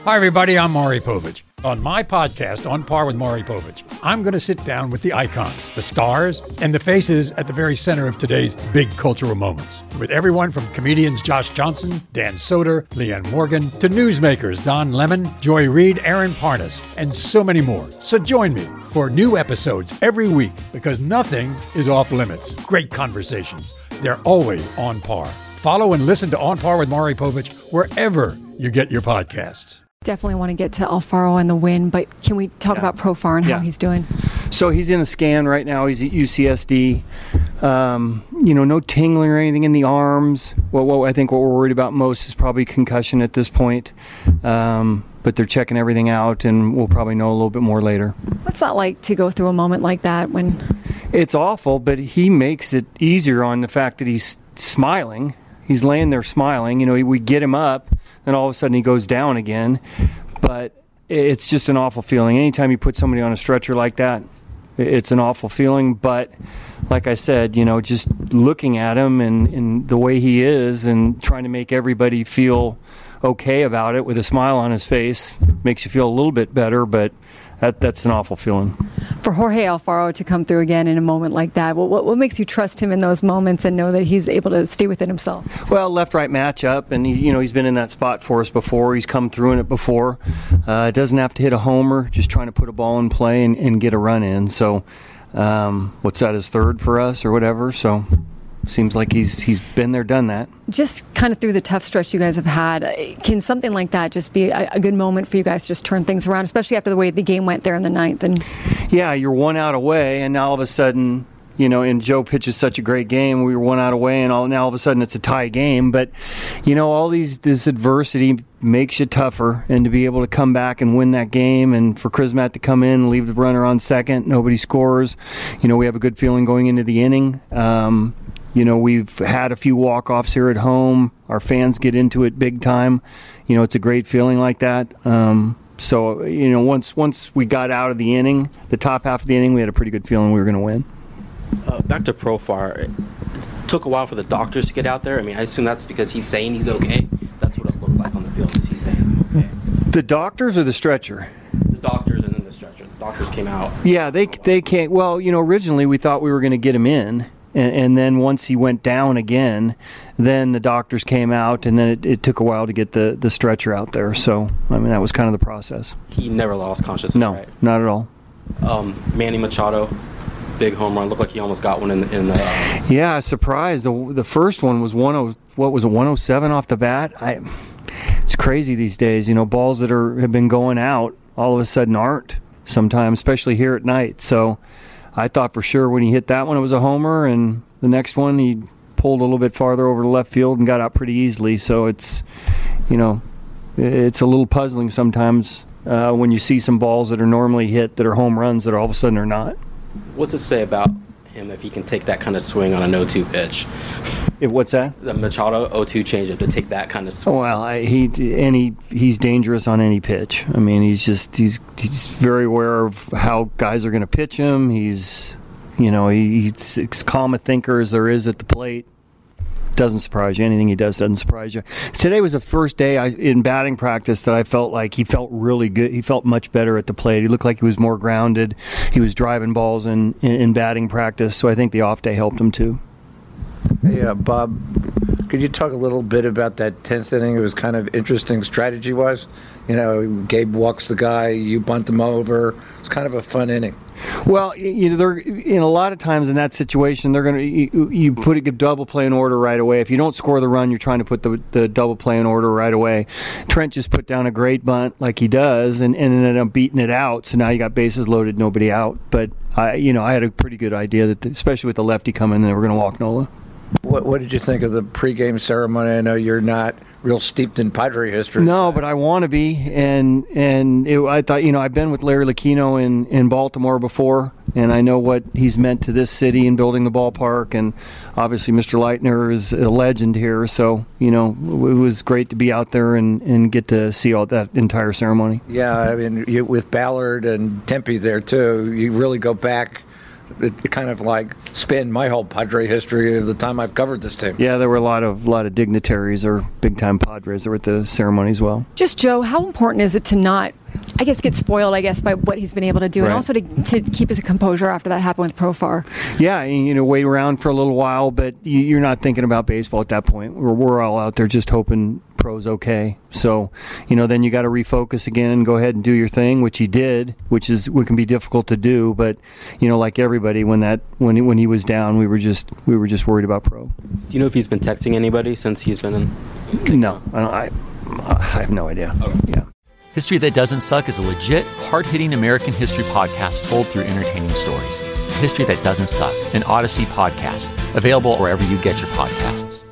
Hi, everybody. I'm Maury Povich. On my podcast, On Par with Maury Povich, I'm going to sit down with the icons, the stars, and the faces at the very center of today's big cultural moments. With everyone from comedians Josh Johnson, Dan Soder, Leanne Morgan, to newsmakers Don Lemon, Joy Reid, Aaron Parnas, and so many more. So join me for new episodes every week because nothing is off limits. Great conversations. They're always on par. Follow and listen to On Par with Maury Povich wherever you get your podcasts. Definitely want to get to Alfaro and the win, but can we talk about Profar and how he's doing? So he's in a scan right now. He's at UCSD. No tingling or anything in the arms. Well, I think what we're worried about most is probably concussion at this point. But they're checking everything out, and we'll probably know a little bit more later. What's that like to go through a moment like that when... It's awful, but he makes it easier on the fact that he's smiling. He's laying there smiling. We get him up, and all of a sudden he goes down again. But it's just an awful feeling. Anytime you put somebody on a stretcher like that, it's an awful feeling. But like I said, just looking at him and the way he is and trying to make everybody feel okay about it with a smile on his face makes you feel a little bit better, but that's an awful feeling. For Jorge Alfaro to come through again in a moment like that, what makes you trust him in those moments and know that he's able to stay within himself? Well, left-right matchup, and he's been in that spot for us before. He's come through in it before. Doesn't have to hit a homer, just trying to put a ball in play and get a run in. So, what's that, his third for us or whatever? So, seems like he's been there, done that. Just kind of through the tough stretch you guys have had, can something like that just be a good moment for you guys to just turn things around, especially after the way the game went there in the ninth? And yeah, you're one out away, and now all of a sudden, and Joe pitches such a great game. We were one out away, and now all of a sudden it's a tie game. But, all this adversity makes you tougher, and to be able to come back and win that game, and for Crismatt to come in and leave the runner on second, nobody scores. We have a good feeling going into the inning. We've had a few walk-offs here at home. Our fans get into it big time. It's a great feeling like that. So, once we got out of the inning, the top half of the inning, we had a pretty good feeling we were going to win. Back to Profar. It took a while for the doctors to get out there. I assume that's because he's saying he's okay. That's what it looked like on the field. Is he saying okay? The doctors or the stretcher? The doctors and then the stretcher. The doctors came out. Yeah, they can't. Well, originally we thought we were going to get him in. And then once he went down again, then the doctors came out, and then it took a while to get the stretcher out there. So, that was kind of the process. He never lost consciousness, no, right? Not at all. Manny Machado, big home run. Looked like he almost got one in the... Yeah, surprised. The first one was 107 off the bat. It's crazy these days. Balls that have been going out all of a sudden aren't sometimes, especially here at night. So I thought for sure when he hit that one it was a homer, and the next one he pulled a little bit farther over to left field and got out pretty easily. So it's a little puzzling sometimes when you see some balls that are normally hit that are home runs that all of a sudden are not. What's it say about him if he can take that kind of swing on an 0-2 pitch? What's that? The Machado 0-2 changeup, to take that kind of swing. Well, he's dangerous on any pitch. He's very aware of how guys are going to pitch him. He's as calm a thinker as there is at the plate. Doesn't surprise you. Anything he does doesn't surprise you. Today was the first day in batting practice that I felt like he felt really good. He felt much better at the plate. He looked like he was more grounded. He was driving balls in batting practice, so I think the off day helped him too. Hey, Bob, could you talk a little bit about that 10th inning? It was kind of interesting strategy-wise. Gabe walks the guy, you bunt him over. It's kind of a fun inning. Well, they're a lot of times in that situation, they're going to you put a double play in order right away. If you don't score the run, you're trying to put the double play in order right away. Trent just put down a great bunt like he does, and ended up beating it out. So now you got bases loaded, nobody out. But I had a pretty good idea that, especially with the lefty coming, they were going to walk Nola. What did you think of the pregame ceremony? I know you're not real steeped in Padre history. No, but I want to be, and I thought, I've been with Larry Lucchino in Baltimore before, and I know what he's meant to this city in building the ballpark, and obviously Mr. Leitner is a legend here, so, it was great to be out there and get to see all that entire ceremony. Yeah, with Ballard and Tempe there, too, you really go back it kind of like spanned my whole Padre history of the time I've covered this team. Yeah, there were a lot of dignitaries or big-time Padres that were at the ceremony as well. Just, Joe, how important is it to not, I guess, get spoiled, by what he's been able to do, and also to keep his composure after that happened with Profar? Yeah, wait around for a little while, but you're not thinking about baseball at that point. We're all out there just hoping Pro's okay. So, then you got to refocus again and go ahead and do your thing, which he did, which can be difficult to do. But, like everybody, when he was down, we were just worried about Pro. Do you know if he's been texting anybody since he's been in? No, I have no idea. Okay. Yeah. History That Doesn't Suck is a legit, hard-hitting American history podcast told through entertaining stories. History That Doesn't Suck, an Odyssey podcast, available wherever you get your podcasts.